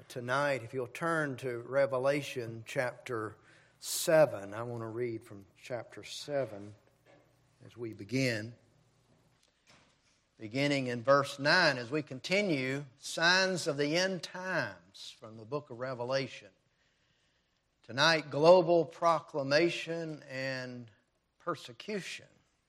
tonight, if you'll turn to Revelation chapter 7. I want to read from chapter 7 as we begin. Beginning in verse 9 as we continue, signs of the end times from the book of Revelation. Tonight, global proclamation and persecution.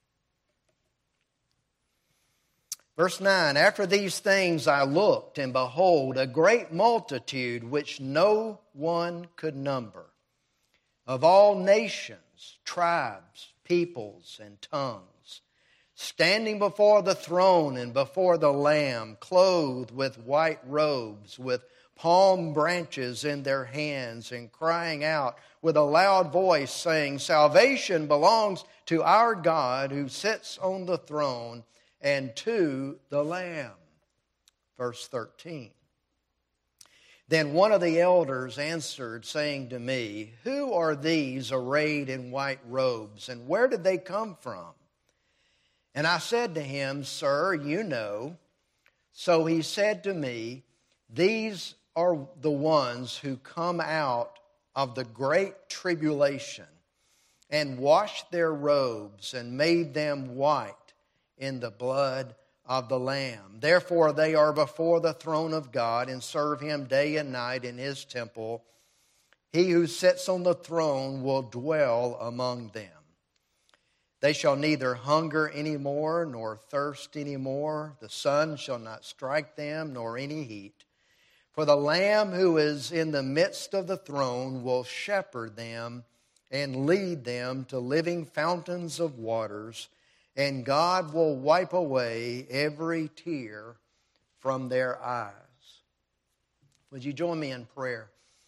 Verse 9, after these things I looked, and behold, a great multitude which no one could number, of all nations, tribes, peoples, and tongues, standing before the throne and before the Lamb, clothed with white robes, with palm branches in their hands, and crying out with a loud voice, saying, Salvation belongs to our God who sits on the throne and to the Lamb. Verse 13. Then one of the elders answered, saying to me, Who are these arrayed in white robes, and where did they come from? And I said to him, Sir, you know. So he said to me, These are the ones who come out of the great tribulation, and washed their robes, and made them white in the blood of the Lamb. Therefore they are before the throne of God, and serve Him day and night in His temple. He who sits on the throne will dwell among them. They shall neither hunger any more, nor thirst any more. The sun shall not strike them, nor any heat. For the Lamb who is in the midst of the throne will shepherd them, and lead them to living fountains of waters, and God will wipe away every tear from their eyes. Would you join me in prayer?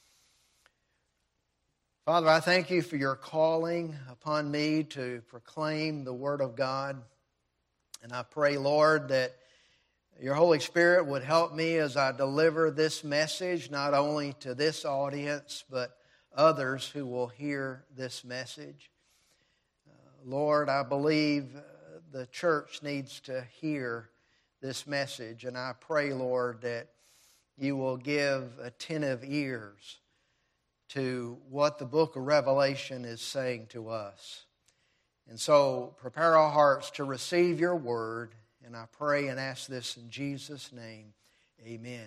Father, I thank you for your calling upon me to proclaim the Word of God. And I pray, Lord, that your Holy Spirit would help me as I deliver this message, not only to this audience, but others who will hear this message. Lord, I believe the church needs to hear this message. And I pray, Lord, that you will give attentive ears to what the book of Revelation is saying to us. And so prepare our hearts to receive your word. And I pray and ask this in Jesus' name. Amen.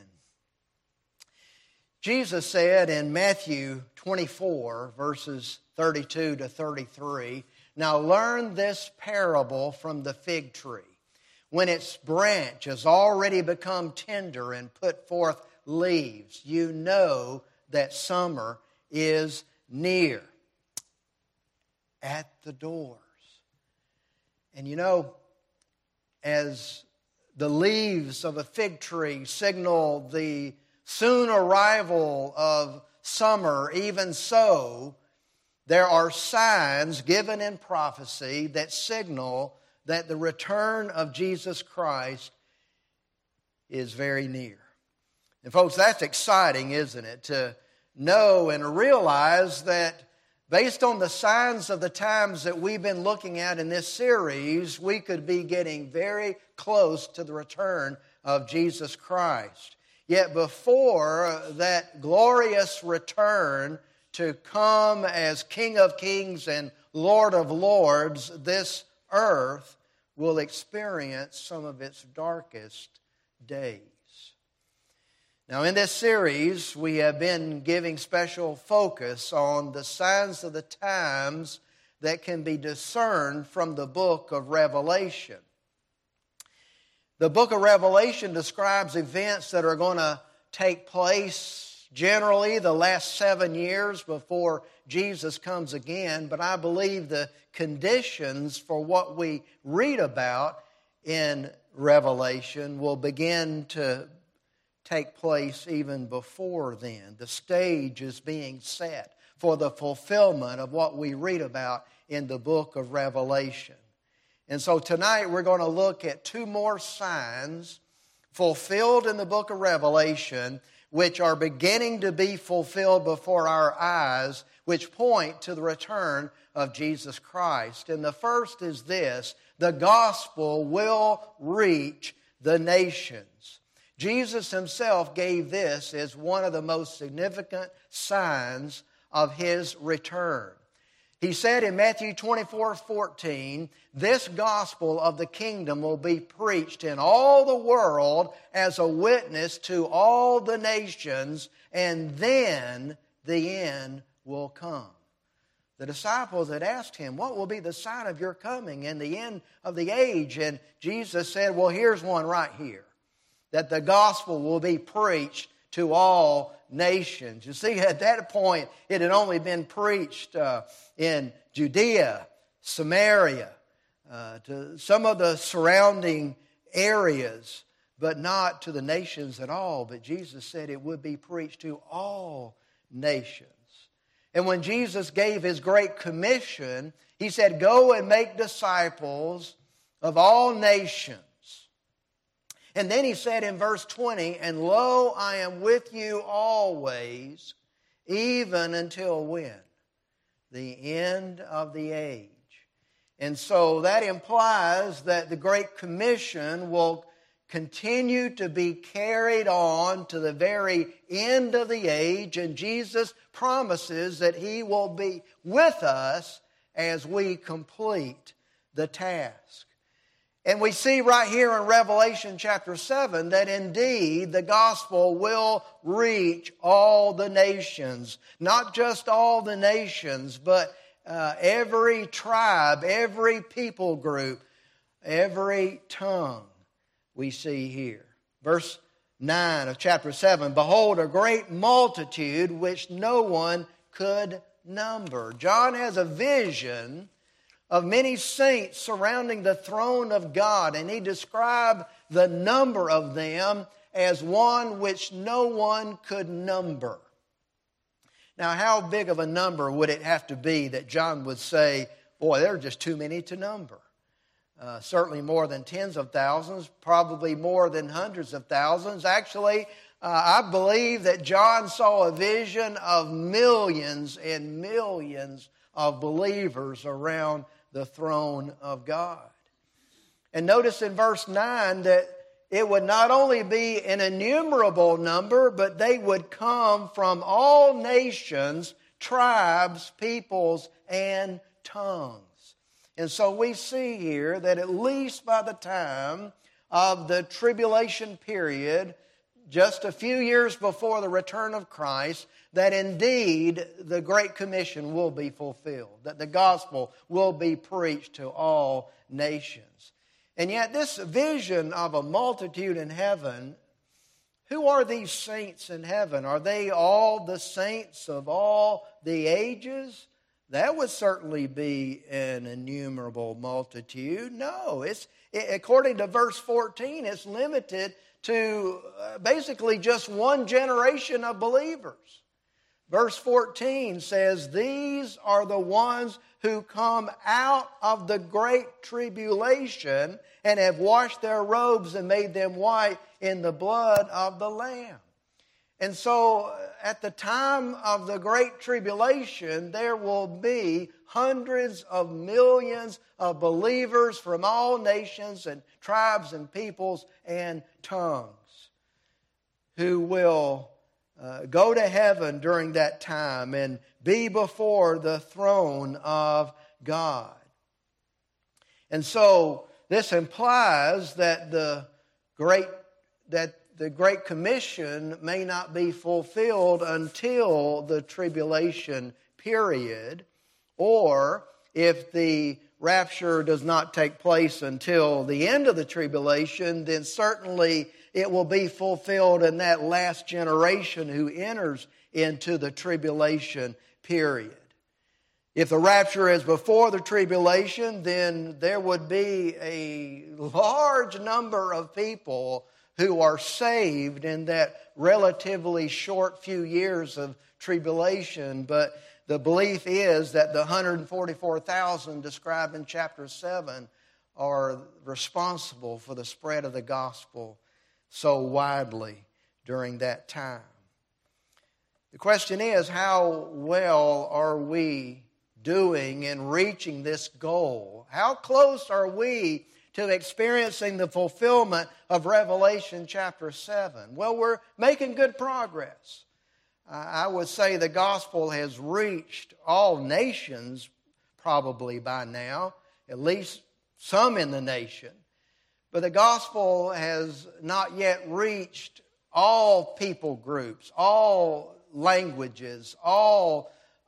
Jesus said in Matthew 24, verses 32 to 33, Now learn this parable from the fig tree. When its branch has already become tender and put forth leaves, you know that summer is near, at the doors. And you know, as the leaves of a fig tree signal the soon arrival of summer, even so, there are signs given in prophecy that signal that the return of Jesus Christ is very near. And folks, that's exciting, isn't it? To know and realize that based on the signs of the times that we've been looking at in this series, we could be getting very close to the return of Jesus Christ. Yet before that glorious return to come as King of Kings and Lord of Lords, this earth will experience some of its darkest days. Now, in this series, we have been giving special focus on the signs of the times that can be discerned from the book of Revelation. The book of Revelation describes events that are going to take place generally the last 7 years before Jesus comes again, but I believe the conditions for what we read about in Revelation will begin to take place even before then. The stage is being set for the fulfillment of what we read about in the book of Revelation. And so tonight we're going to look at 2 more signs fulfilled in the book of Revelation, which are beginning to be fulfilled before our eyes, which point to the return of Jesus Christ. And the first is this: the gospel will reach the nations. Jesus himself gave this as one of the most significant signs of his return. He said in Matthew 24:14, "This gospel of the kingdom will be preached in all the world as a witness to all the nations, and then the end will come." The disciples had asked him, "What will be the sign of your coming and the end of the age?" And Jesus said, "Well, here's one right here, that the gospel will be preached to all nations." You see, at that point, it had only been preached in Judea, Samaria, to some of the surrounding areas, but not to the nations at all. But Jesus said it would be preached to all nations. And when Jesus gave his great commission, he said, "Go and make disciples of all nations." And then he said in verse 20, "And lo, I am with you always, even until when? The end of the age." And so that implies that the Great Commission will continue to be carried on to the very end of the age. And Jesus promises that he will be with us as we complete the task. And we see right here in Revelation chapter 7 that indeed the gospel will reach all the nations. Not just all the nations, but every tribe, every people group, every tongue we see here. Verse 9 of chapter 7, "Behold, a great multitude which no one could number." John has a vision of many saints surrounding the throne of God, and he described the number of them as one which no one could number. Now, how big of a number would it have to be that John would say, "Boy, there are just too many to number"? Certainly more than tens of thousands, probably more than hundreds of thousands. Actually, I believe that John saw a vision of millions and millions of believers around the throne of God. And notice in verse 9 that it would not only be an innumerable number, but they would come from all nations, tribes, peoples, and tongues. And so we see here that at least by the time of the tribulation period, just a few years before the return of Christ, that indeed the Great Commission will be fulfilled, that the gospel will be preached to all nations. And yet this vision of a multitude in heaven, who are these saints in heaven? Are they all the saints of all the ages? That would certainly be an innumerable multitude. No, according to verse 14, it's limited to basically just one generation of believers. Verse 14 says, "These are the ones who come out of the great tribulation and have washed their robes and made them white in the blood of the Lamb." And so at the time of the Great Tribulation, there will be hundreds of millions of believers from all nations and tribes and peoples and tongues who will go to heaven during that time and be before the throne of God. And so this implies that the Great Commission may not be fulfilled until the tribulation period, or if the rapture does not take place until the end of the tribulation, then certainly it will be fulfilled in that last generation who enters into the tribulation period. If the rapture is before the tribulation, then there would be a large number of people who are saved in that relatively short few years of tribulation. But the belief is that the 144,000 described in chapter 7 are responsible for the spread of the gospel so widely during that time. The question is, how well are we doing in reaching this goal? How close are we to experiencing the fulfillment of Revelation chapter 7? Well, we're making good progress. I would say the gospel has reached all nations probably by now, at least some in the nation. But the gospel has not yet reached all people groups, all languages, all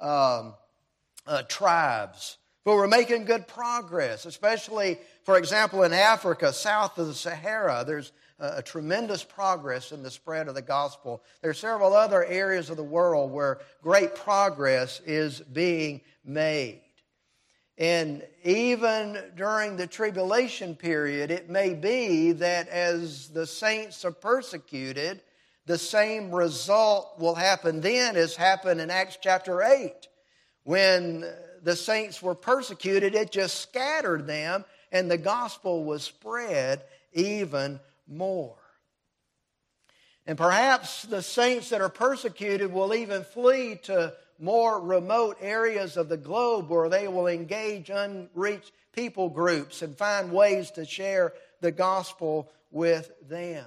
tribes. But we're making good progress, especially, for example, in Africa, south of the Sahara. There's a tremendous progress in the spread of the gospel. There are several other areas of the world where great progress is being made. And even during the tribulation period, it may be that as the saints are persecuted, the same result will happen then as happened in Acts chapter 8. When the saints were persecuted, it just scattered them, and the gospel was spread even more. And perhaps the saints that are persecuted will even flee to more remote areas of the globe where they will engage unreached people groups and find ways to share the gospel with them.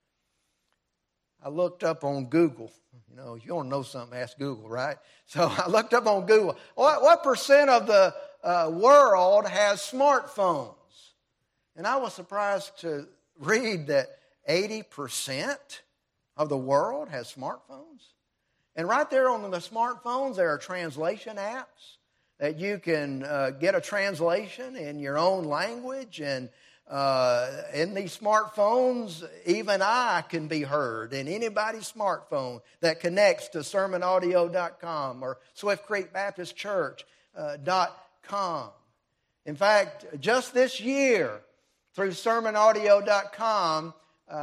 I looked up on Google. You know, if you want to know something, ask Google, right? So I looked up on Google. What percent of the world has smartphones? And I was surprised to read that 80% of the world has smartphones. And right there on the smartphones, there are translation apps that you can get a translation in your own language. And in these smartphones, even I can be heard in anybody's smartphone that connects to sermonaudio.com or swiftcreekbaptistchurch.com. In fact, just this year, through sermonaudio.com,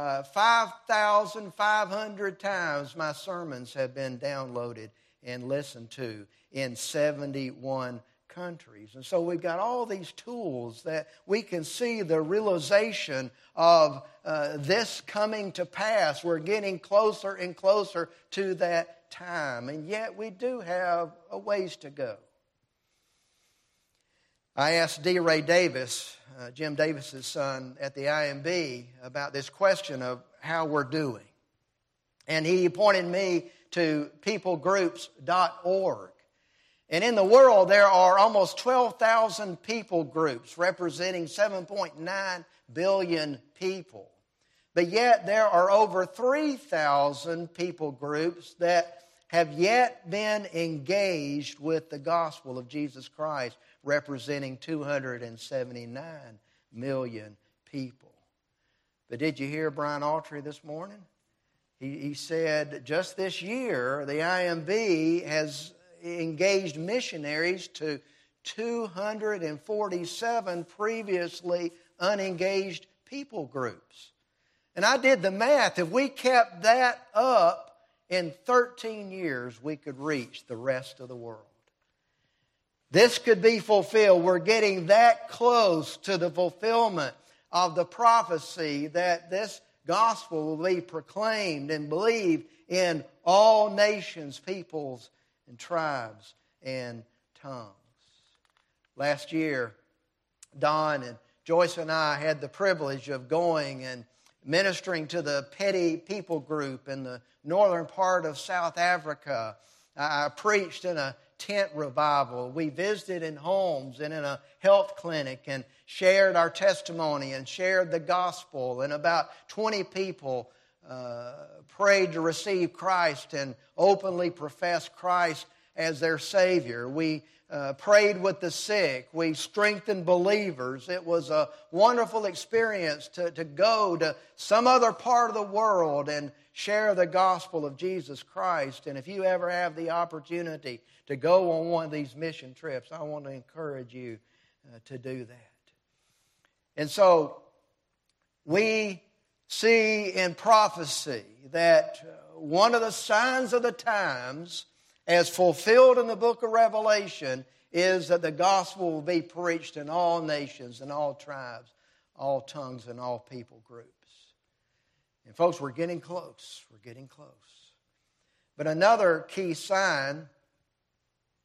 5,500 times my sermons have been downloaded and listened to in 71 countries. And so we've got all these tools that we can see the realization of this coming to pass. We're getting closer and closer to that time, and yet we do have a ways to go. I asked D. Ray Davis, Jim Davis's son at the IMB, about this question of how we're doing. And he pointed me to peoplegroups.org. And in the world, there are almost 12,000 people groups representing 7.9 billion people. But yet, there are over 3,000 people groups that have yet been engaged with the gospel of Jesus Christ, representing 279 million people. But did you hear Brian Autry this morning? He said just this year, the IMB has engaged missionaries to 247 previously unengaged people groups. And I did the math. If we kept that up, in 13 years, we could reach the rest of the world. This could be fulfilled. We're getting that close to the fulfillment of the prophecy that this gospel will be proclaimed and believed in all nations, peoples, and tribes and tongues. Last year, Don and Joyce and I had the privilege of going and ministering to the Petty people group in the northern part of South Africa. I preached in a tent revival. We visited in homes and in a health clinic and shared our testimony and shared the gospel. And about 20 people prayed to receive Christ and openly professed Christ as their Savior. We prayed with the sick. We strengthened believers. It was a wonderful experience to go to some other part of the world and share the gospel of Jesus Christ. And if you ever have the opportunity to go on one of these mission trips, I want to encourage you to do that. And so we see in prophecy that one of the signs of the times, as fulfilled in the book of Revelation, is that the gospel will be preached in all nations and all tribes, all tongues and all people groups. And folks, we're getting close. We're getting close. But another key sign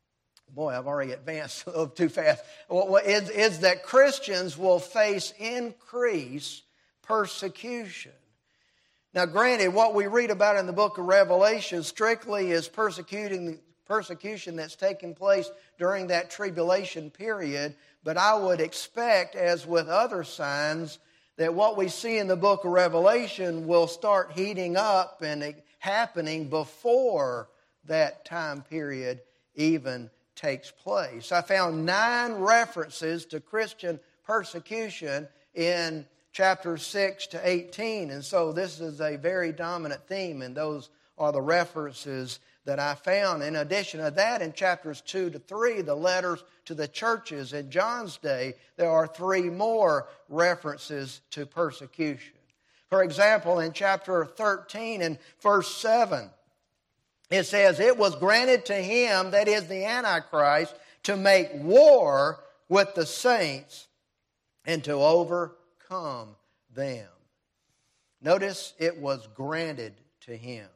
boy, I've already advanced a little too fast, is that Christians will face increased persecution. Now, granted, what we read about in the book of Revelation strictly is persecution that's taking place during that tribulation period, but I would expect, as with other signs, that what we see in the book of Revelation will start heating up and happening before that time period even takes place. I found 9 references to Christian persecution in chapters 6 to 18, and so this is a very dominant theme, and those are the references that I found. In addition to that, in chapters 2 to 3, the letters to the churches in John's day, there are 3 more references to persecution. For example, in chapter 13 and verse 7, it says, "It was granted to him," that is the Antichrist, "to make war with the saints and to overcome them." Notice it was granted to him.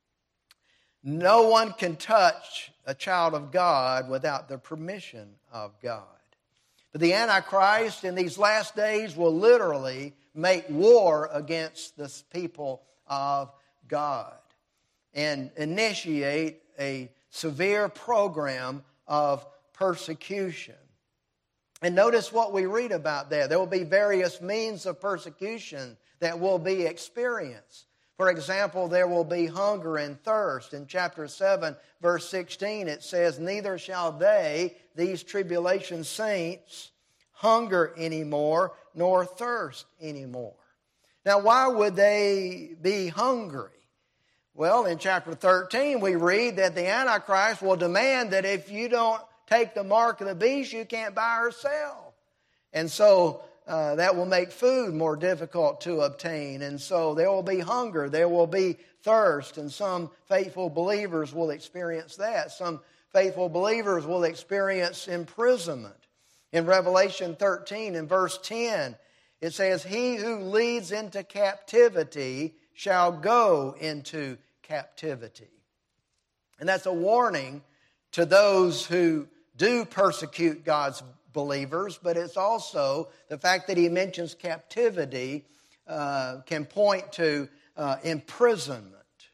No one can touch a child of God without the permission of God. But the Antichrist in these last days will literally make war against the people of God and initiate a severe program of persecution. And notice what we read about there. There will be various means of persecution that will be experienced. For example, there will be hunger and thirst. In chapter 7, verse 16, it says, "Neither shall they," these tribulation saints, "hunger anymore, nor thirst anymore." Now, why would they be hungry? Well, in chapter 13, we read that the Antichrist will demand that if you don't take the mark of the beast, you can't buy or sell. And so that will make food more difficult to obtain. And so there will be hunger, there will be thirst, and some faithful believers will experience that. Some faithful believers will experience imprisonment. In Revelation 13 and verse 10, it says, "He who leads into captivity shall go into captivity." And that's a warning to those who do persecute God's believers, but it's also the fact that he mentions captivity can point to imprisonment.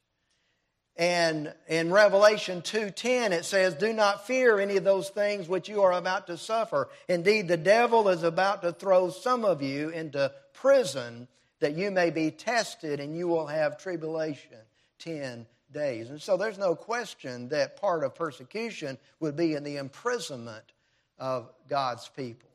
And in Revelation 2:10 it says, "Do not fear any of those things which you are about to suffer. Indeed, the devil is about to throw some of you into prison, that you may be tested, and you will have tribulation 10 days." And so there's no question that part of persecution would be in the imprisonment of God's people.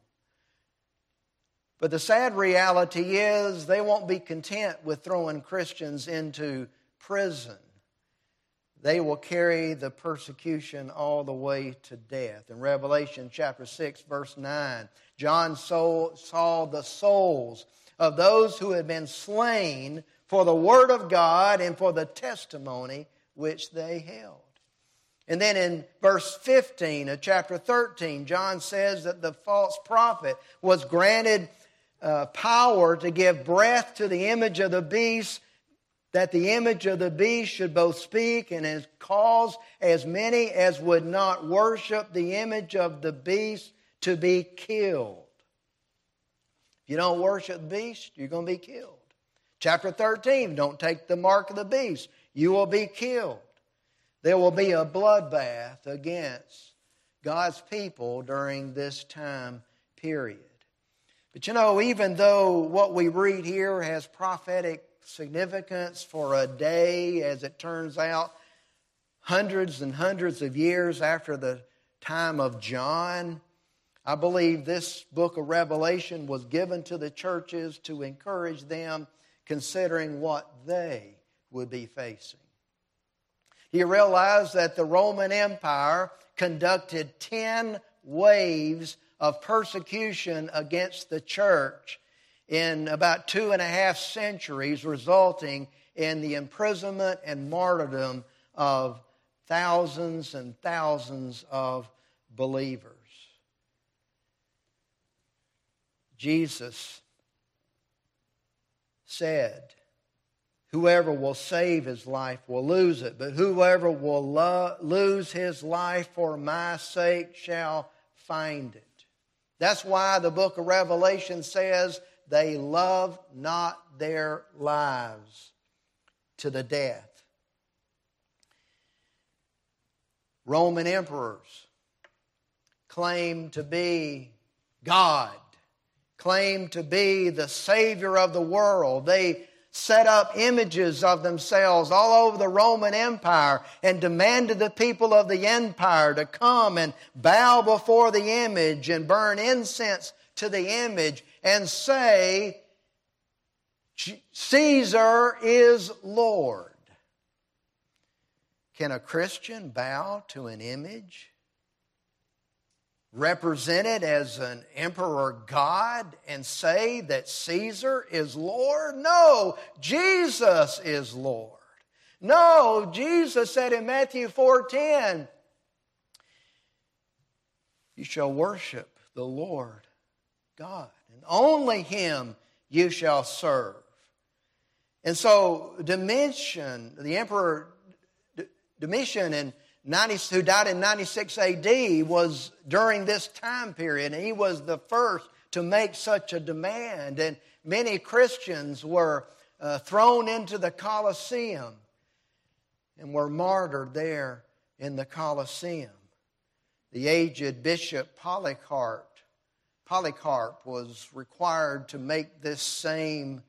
But the sad reality is they won't be content with throwing Christians into prison. They will carry the persecution all the way to death. In Revelation chapter 6, verse 9, John saw the souls of those who had been slain for the word of God and for the testimony which they held. And then in verse 15 of chapter 13, John says that the false prophet was granted power to give breath to the image of the beast, that the image of the beast should both speak and cause as many as would not worship the image of the beast to be killed. If you don't worship the beast, you're going to be killed. Chapter 13, don't take the mark of the beast. You will be killed. There will be a bloodbath against God's people during this time period. But you know, even though what we read here has prophetic significance for a day, as it turns out, hundreds and hundreds of years after the time of John, I believe this book of Revelation was given to the churches to encourage them considering what they would be facing. You realize that the Roman Empire conducted 10 waves of persecution against the church in about 2.5 centuries, resulting in the imprisonment and martyrdom of thousands and thousands of believers. Jesus said Whoever will save his life will lose it, but whoever will lose his life for my sake shall find it. That's why the book of Revelation says they love not their lives to the death. Roman emperors claimed to be God, claimed to be the Savior of the world. They set up images of themselves all over the Roman Empire and demanded the people of the empire to come and bow before the image and burn incense to the image and say, Caesar is Lord. Can a Christian bow to an image represented as an emperor god and say that Caesar is Lord? No, Jesus is Lord. No, Jesus said in Matthew 4:10, you shall worship the Lord God, and only Him you shall serve. And so Domitian, the emperor Domitian, who died in 96 AD, was during this time period, and he was the first to make such a demand. And many Christians were thrown into the Colosseum and were martyred there in the Colosseum. The aged Bishop Polycarp was required to make this same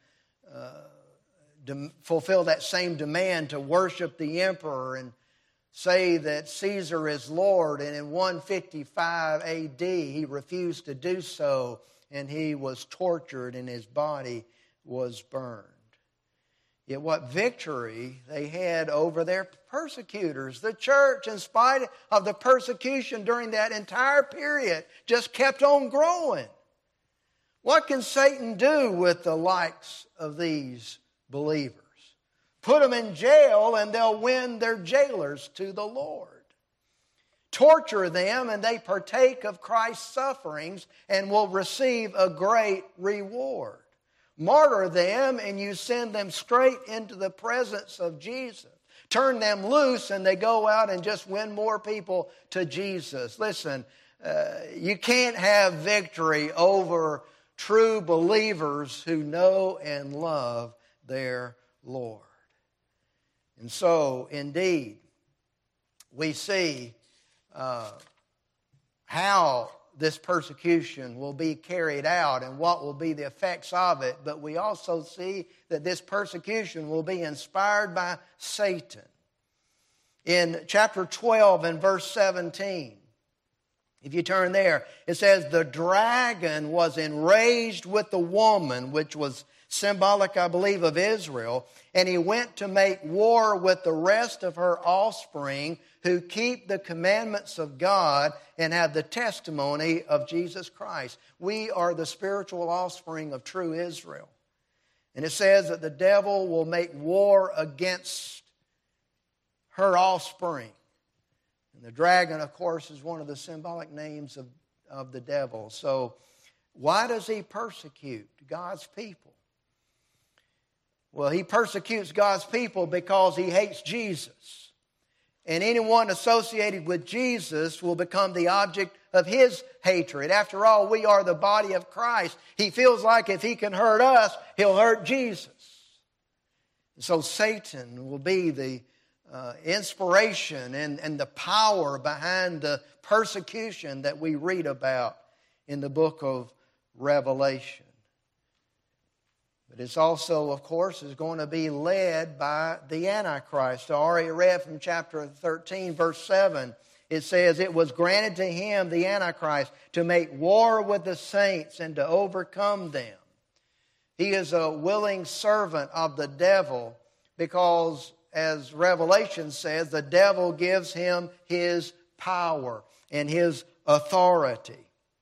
fulfill that same demand to worship the emperor and say that Caesar is Lord. And in 155 AD, he refused to do so, and he was tortured and his body was burned. Yet what victory they had over their persecutors. The church, in spite of the persecution during that entire period, just kept on growing. What can Satan do with the likes of these believers? Put them in jail and they'll win their jailers to the Lord. Torture them and they partake of Christ's sufferings and will receive a great reward. Martyr them and you send them straight into the presence of Jesus. Turn them loose and they go out and just win more people to Jesus. Listen, you can't have victory over true believers who know and love their Lord. And so, indeed, we see how this persecution will be carried out and what will be the effects of it. But we also see that this persecution will be inspired by Satan. In chapter 12 and verse 17, if you turn there, it says, the dragon was enraged with the woman, which was symbolic, I believe, of Israel, and he went to make war with the rest of her offspring who keep the commandments of God and have the testimony of Jesus Christ. We are the spiritual offspring of true Israel. And it says that the devil will make war against her offspring. And the dragon, of course, is one of the symbolic names of the devil. So why does he persecute God's people? Well, he persecutes God's people because he hates Jesus. And anyone associated with Jesus will become the object of his hatred. After all, we are the body of Christ. He feels like if he can hurt us, he'll hurt Jesus. And so Satan will be the inspiration and the power behind the persecution that we read about in the book of Revelation. But it's also, of course, is going to be led by the Antichrist. I already read from chapter 13, verse 7. It says, it was granted to him, the Antichrist, to make war with the saints and to overcome them. He is a willing servant of the devil because, as Revelation says, the devil gives him his power and his authority.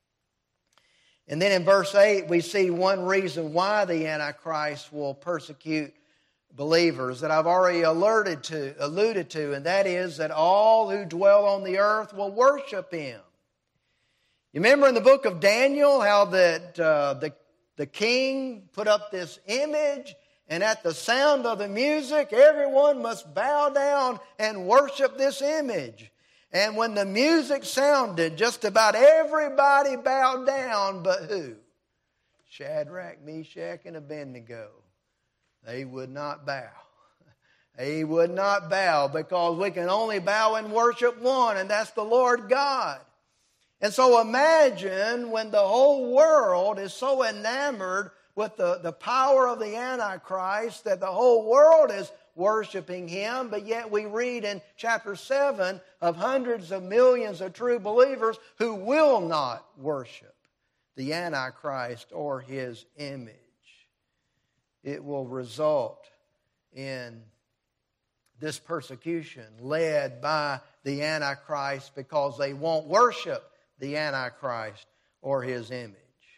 And then in verse 8, we see one reason why the Antichrist will persecute believers that I've already alluded to, and that is that all who dwell on the earth will worship him. You remember in the book of Daniel how that the king put up this image And at the sound of the music, everyone must bow down and worship this image. And when the music sounded, just about everybody bowed down, but who? Shadrach, Meshach, and Abednego. They would not bow. They would not bow, because we can only bow and worship one, and that's the Lord God. And so imagine when the whole world is so enamored with the power of the Antichrist that the whole world is worshiping him, but yet we read in chapter 7 of hundreds of millions of true believers who will not worship the Antichrist or his image. It will result in this persecution led by the Antichrist because they won't worship the Antichrist or his image.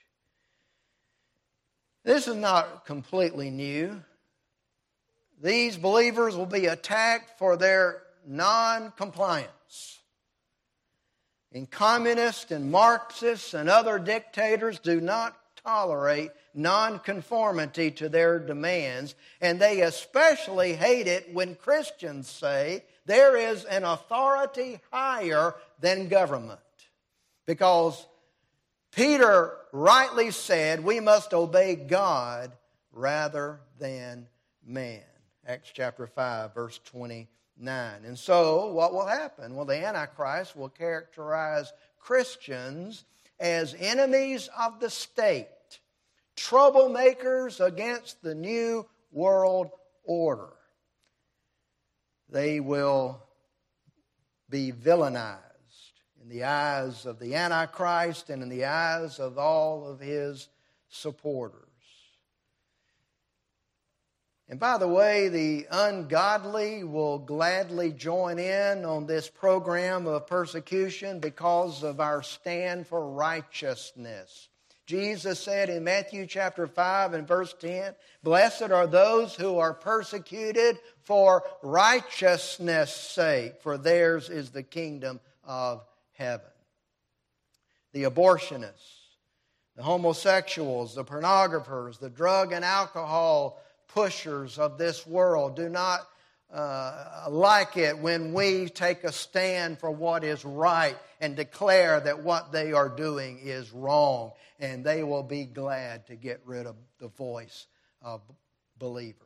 This is not completely new. These believers will be attacked for their non-compliance. And communists and Marxists and other dictators do not tolerate non-conformity to their demands, and they especially hate it when Christians say there is an authority higher than government. Because Peter rightly said we must obey God rather than man. Acts chapter 5, verse 29. And so, what will happen? Well, the Antichrist will characterize Christians as enemies of the state, troublemakers against the new world order. They will be villainized in the eyes of the Antichrist and in the eyes of all of his supporters. And by the way, the ungodly will gladly join in on this program of persecution because of our stand for righteousness. Jesus said in Matthew chapter 5 and verse 10, "Blessed are those who are persecuted for righteousness' sake, for theirs is the kingdom of heaven." The abortionists, the homosexuals, the pornographers, the drug and alcohol pushers of this world do not like it when we take a stand for what is right and declare that what they are doing is wrong. And they will be glad to get rid of the voice of believers.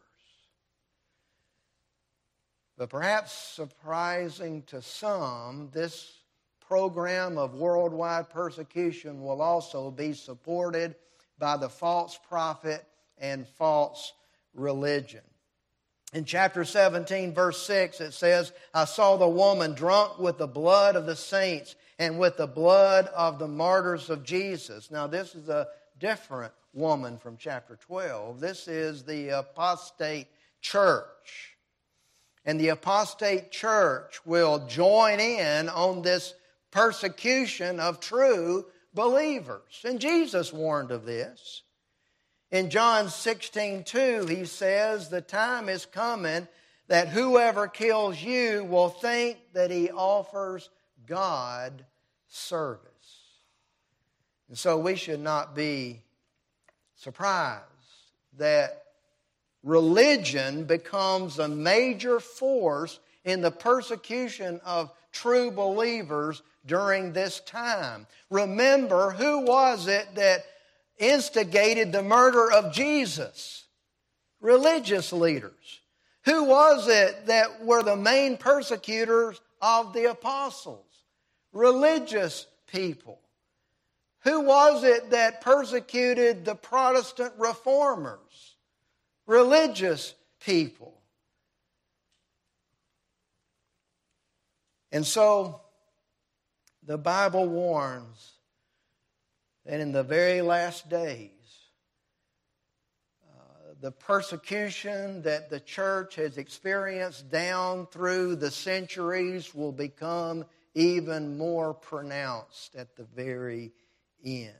But perhaps surprising to some, this program of worldwide persecution will also be supported by the false prophet and false religion. In chapter 17, verse 6, it says, "I saw the woman drunk with the blood of the saints and with the blood of the martyrs of Jesus." Now, this is a different woman from chapter 12. This is the apostate church. And the apostate church will join in on this persecution of true believers. And Jesus warned of this. In John 16:2, he says, "The time is coming that whoever kills you will think that he offers God service." And so we should not be surprised that religion becomes a major force in the persecution of true believers during this time. Remember, who was it that instigated the murder of Jesus? Religious leaders. Who was it that were the main persecutors of the apostles? Religious people. Who was it that persecuted the Protestant reformers? Religious people. And so the Bible warns that in the very last days, the persecution that the church has experienced down through the centuries will become even more pronounced at the very end.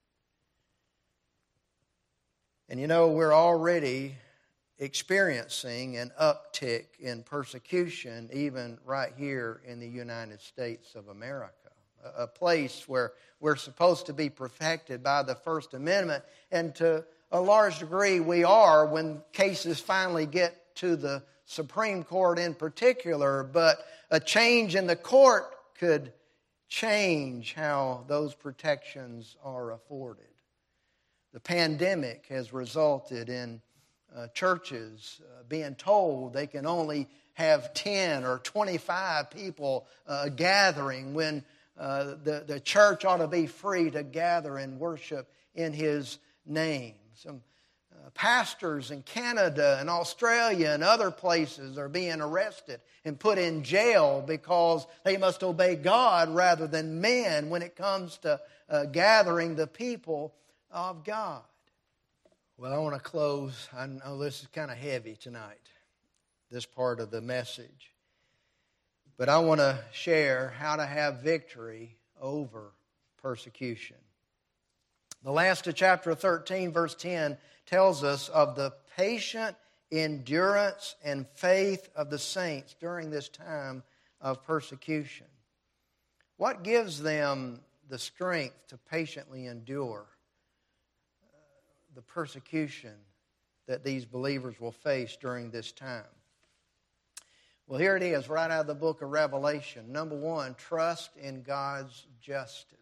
And you know, we're already experiencing an uptick in persecution even right here in the United States of America. A place where we're supposed to be protected by the First Amendment and to a large degree we are when cases finally get to the Supreme Court in particular, but a change in the court could change how those protections are afforded. The pandemic has resulted in churches being told they can only have 10 or 25 people gathering when the church ought to be free to gather and worship in His name. Some pastors in Canada and Australia and other places are being arrested and put in jail because they must obey God rather than men when it comes to gathering the people of God. Well, I want to close. I know this is kind of heavy tonight, this part of the message. But I want to share how to have victory over persecution. The last of chapter 13, verse 10, tells us of the patient endurance and faith of the saints during this time of persecution. What gives them the strength to patiently endure the persecution that these believers will face during this time? Well, here it is, right out of the book of Revelation. Number one, trust in God's justice.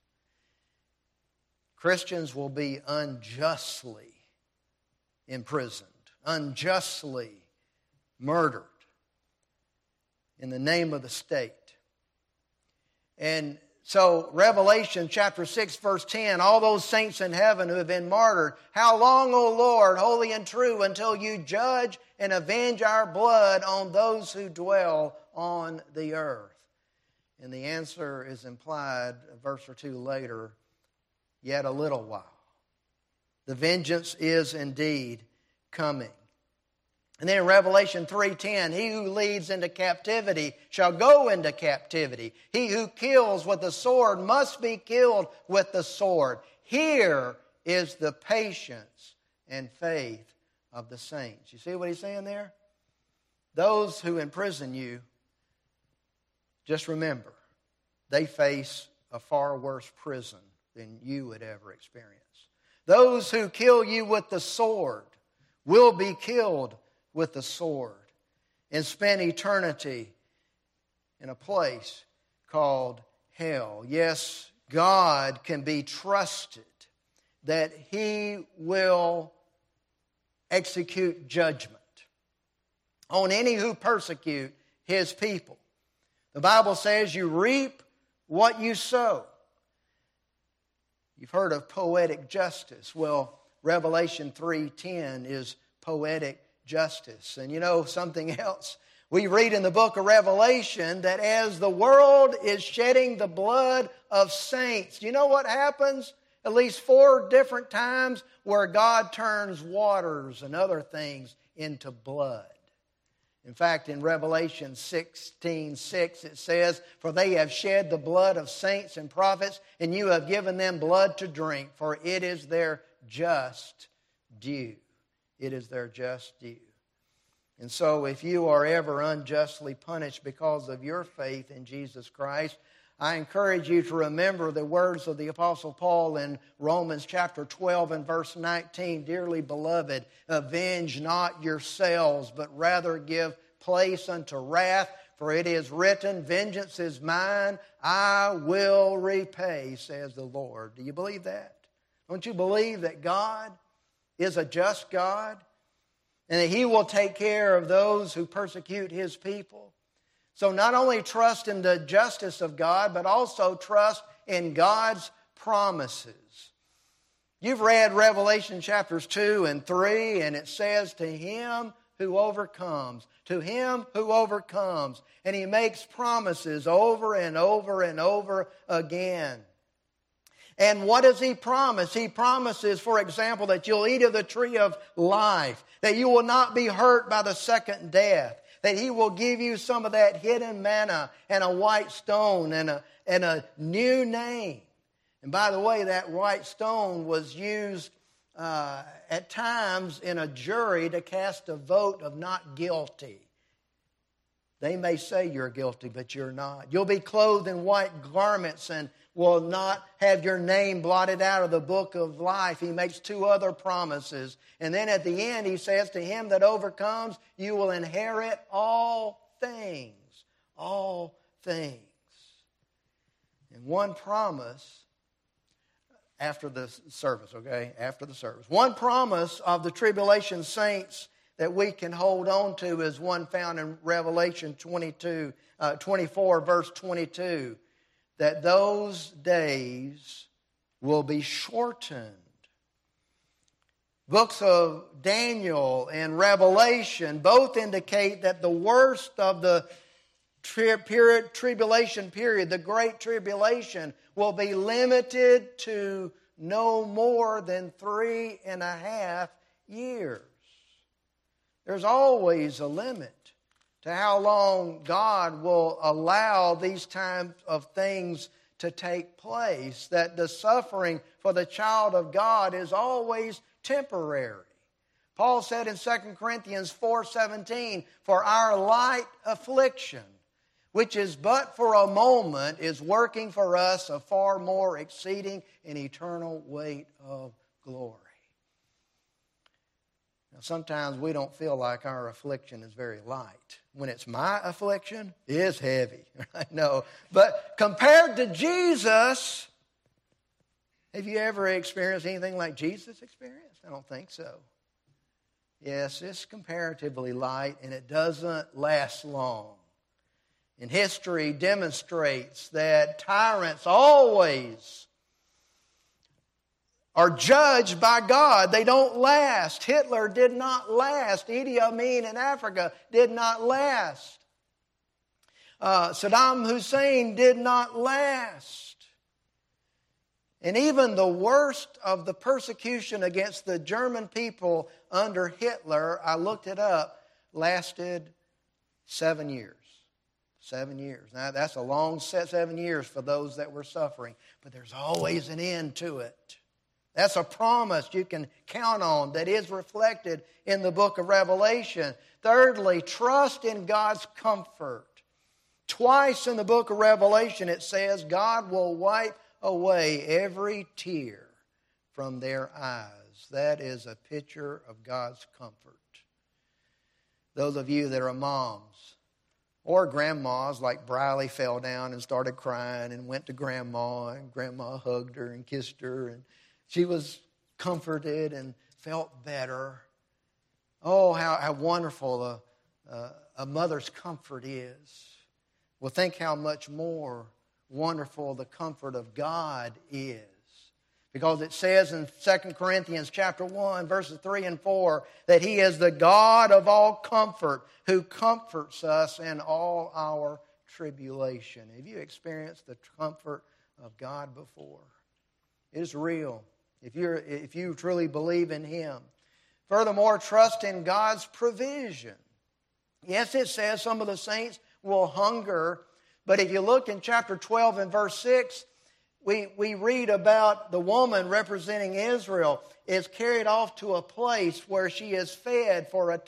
Christians will be unjustly imprisoned, unjustly murdered in the name of the state. And so Revelation chapter 6 verse 10, all those saints in heaven who have been martyred, how long, O Lord, holy and true, until you judge and avenge our blood on those who dwell on the earth? And the answer is implied a verse or two later, yet a little while. The vengeance is indeed coming. And then in Revelation 3:10, he who leads into captivity shall go into captivity. He who kills with the sword must be killed with the sword. Here is the patience and faith of the saints. You see what he's saying there? Those who imprison you, just remember, they face a far worse prison than you would ever experience. Those who kill you with the sword will be killed with the sword and spend eternity in a place called hell. Yes, God can be trusted that He will execute judgment on any who persecute His people. The Bible says you reap what you sow. You've heard of poetic justice. Well, Revelation 3:10 is poetic justice. And you know something else? We read in the book of Revelation that as the world is shedding the blood of saints, do you know what happens? At least 4 different times where God turns waters and other things into blood. In fact, in Revelation 16:6 it says, for they have shed the blood of saints and prophets, and you have given them blood to drink, for it is their just due. It is their just due. And so if you are ever unjustly punished because of your faith in Jesus Christ, I encourage you to remember the words of the Apostle Paul in Romans chapter 12 and verse 19. Dearly beloved, avenge not yourselves, but rather give place unto wrath, for it is written, vengeance is mine, I will repay, says the Lord. Do you believe that? Don't you believe that God is a just God and that He will take care of those who persecute His people? So not only trust in the justice of God, but also trust in God's promises. You've read Revelation chapters 2 and 3, and it says, to him who overcomes, to him who overcomes. And He makes promises over and over and over again. And what does He promise? He promises, for example, that you'll eat of the tree of life, that you will not be hurt by the second death, that He will give you some of that hidden manna and a white stone and a new name. And by the way, that white stone was used at times in a jury to cast a vote of not guilty. They may say you're guilty, but you're not. You'll be clothed in white garments and will not have your name blotted out of the book of life. He makes two other promises. And then at the end, he says, to him that overcomes, you will inherit all things. All things. And one promise after the service, okay? After the service. One promise of the tribulation saints that we can hold on to is one found in Revelation 24, verse 22. That those days will be shortened. Books of Daniel and Revelation both indicate that the worst of the tribulation period, the Great Tribulation, will be limited to no more than 3.5 years. There's always a limit to how long God will allow these types of things to take place, that the suffering for the child of God is always temporary. Paul said in 2 Corinthians 4:17, for our light affliction, which is but for a moment, is working for us a far more exceeding and eternal weight of glory. Now, sometimes we don't feel like our affliction is very light. When it's my affliction, it's heavy. No, but compared to Jesus, have you ever experienced anything like Jesus experienced? I don't think so. Yes, it's comparatively light, and it doesn't last long. And history demonstrates that tyrants always are judged by God. They don't last. Hitler did not last. Idi Amin in Africa did not last. Saddam Hussein did not last. And even the worst of the persecution against the German people under Hitler, I looked it up, lasted 7 years. 7 years. Now, that's a long 7 years for those that were suffering. But there's always an end to it. That's a promise you can count on that is reflected in the book of Revelation. Thirdly, trust in God's comfort. Twice in the book of Revelation it says God will wipe away every tear from their eyes. That is a picture of God's comfort. Those of you that are moms or grandmas, like Briley fell down and started crying and went to Grandma, and Grandma hugged her and kissed her, and she was comforted and felt better. Oh, how wonderful a mother's comfort is. Well, think how much more wonderful the comfort of God is. Because it says in 2 Corinthians chapter 1, verses 3 and 4, that He is the God of all comfort, who comforts us in all our tribulation. Have you experienced the comfort of God before? It is real. If you truly believe in Him. Furthermore, trust in God's provision. Yes, it says some of the saints will hunger, but if you look in chapter 12 and verse 6, we read about the woman representing Israel is carried off to a place where she is fed for a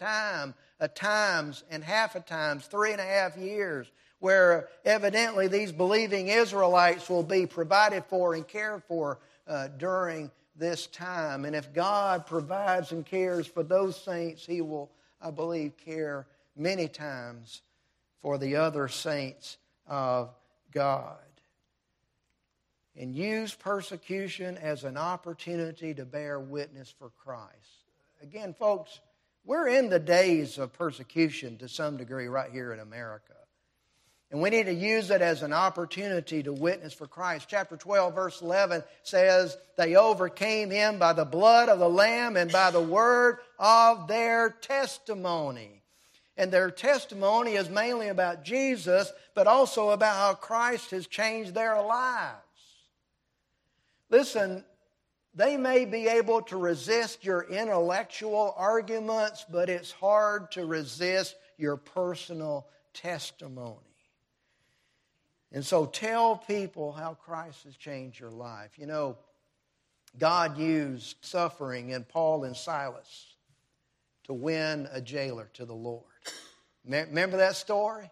times and half a times, 3.5 years, where evidently these believing Israelites will be provided for and cared for during this time. And if God provides and cares for those saints, He will, I believe, care many times for the other saints of God. And use persecution as an opportunity to bear witness for Christ. Again, folks, we're in the days of persecution to some degree right here in America. And we need to use it as an opportunity to witness for Christ. Chapter 12, verse 11 says, they overcame Him by the blood of the Lamb and by the word of their testimony. And their testimony is mainly about Jesus, but also about how Christ has changed their lives. Listen, they may be able to resist your intellectual arguments, but it's hard to resist your personal testimony. And so tell people how Christ has changed your life. You know, God used suffering in Paul and Silas to win a jailer to the Lord. Remember that story?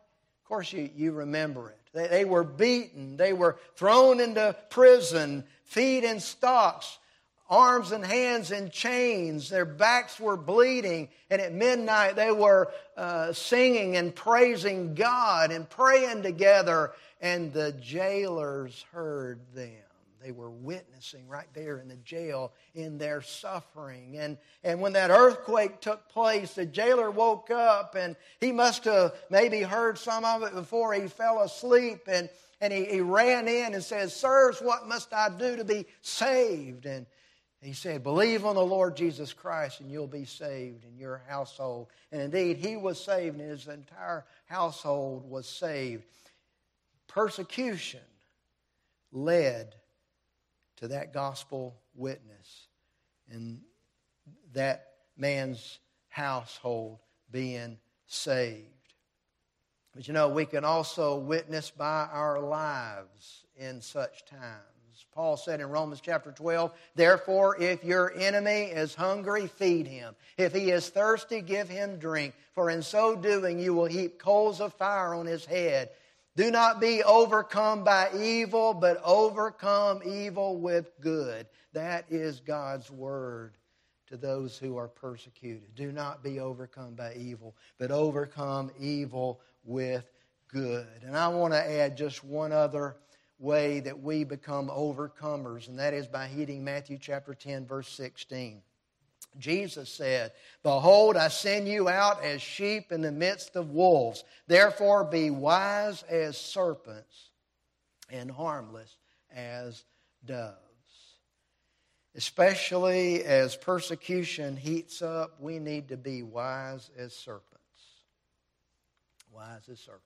course, you remember it. They were beaten. They were thrown into prison, feet in stocks, arms and hands in chains. Their backs were bleeding. And at midnight, they were singing and praising God and praying together. And the jailers heard them. They were witnessing right there in the jail in their suffering. And when that earthquake took place, the jailer woke up, and he must have maybe heard some of it before he fell asleep. And he ran in and said, "Sirs, what must I do to be saved?" And he said, "Believe on the Lord Jesus Christ and you'll be saved in your household." And indeed, he was saved and his entire household was saved. Persecution led to that gospel witness and that man's household being saved. But you know, we can also witness by our lives in such times. Paul said in Romans chapter 12, "Therefore, if your enemy is hungry, feed him. If he is thirsty, give him drink. For in so doing, you will heap coals of fire on his head. Do not be overcome by evil, but overcome evil with good." That is God's word to those who are persecuted. Do not be overcome by evil, but overcome evil with good. And I want to add just one other way that we become overcomers, and that is by heeding Matthew chapter 10, verse 16. Jesus said, "Behold, I send you out as sheep in the midst of wolves. Therefore be wise as serpents and harmless as doves." Especially as persecution heats up, we need to be wise as serpents. Wise as serpents.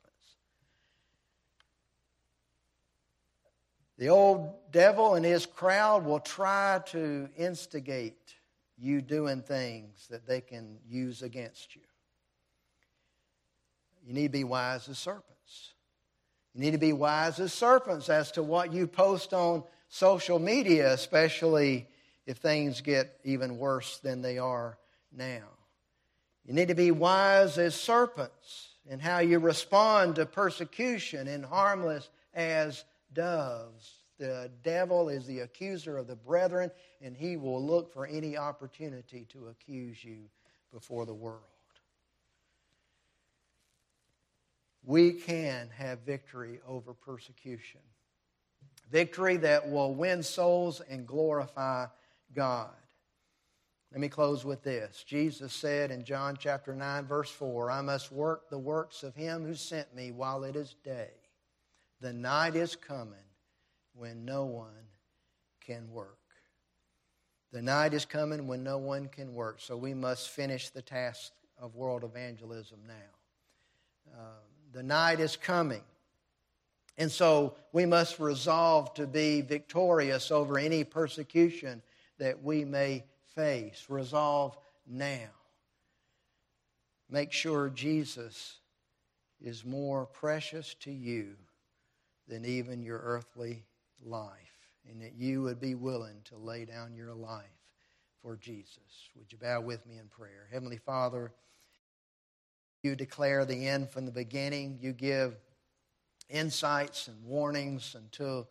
The old devil and his crowd will try to instigate you doing things that they can use against you. You need to be wise as serpents. You need to be wise as serpents as to what you post on social media, especially if things get even worse than they are now. You need to be wise as serpents in how you respond to persecution, and harmless as doves. The devil is the accuser of the brethren, and he will look for any opportunity to accuse you before the world. We can have victory over persecution. Victory that will win souls and glorify God. Let me close with this. Jesus said in John chapter 9, verse 4, "I must work the works of him who sent me while it is day. The night is coming when no one can work." The night is coming when no one can work. So we must finish the task of world evangelism now. The night is coming. And so we must resolve to be victorious over any persecution that we may face. Resolve now. Make sure Jesus is more precious to you than even your earthly life, and that you would be willing to lay down your life for Jesus. Would you bow with me in prayer? Heavenly Father, you declare the end from the beginning. You give insights and warnings to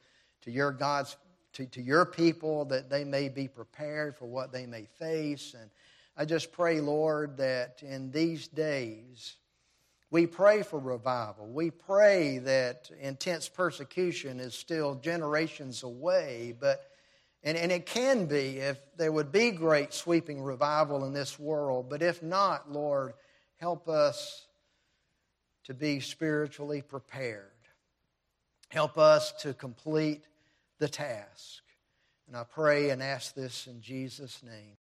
your people, that they may be prepared for what they may face. And I just pray, Lord, that in these days we pray for revival. We pray that intense persecution is still generations away, and it can be if there would be great sweeping revival in this world. But if not, Lord, help us to be spiritually prepared. Help us to complete the task. And I pray and ask this in Jesus' name.